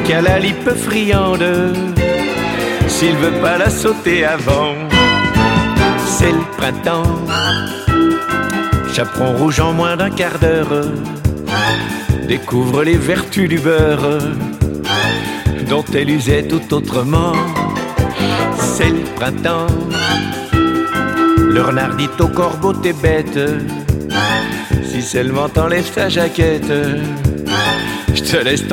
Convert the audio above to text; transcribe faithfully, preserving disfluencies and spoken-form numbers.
qui a la lippe friande, s'il veut pas la sauter avant. C'est le printemps, chaperon rouge en moins d'un quart d'heure, découvre les vertus du beurre, dont elle usait tout autrement. C'est le printemps, le renard dit au corbeau t'es bête, si seulement t'enlèves ta jaquette, je te laisse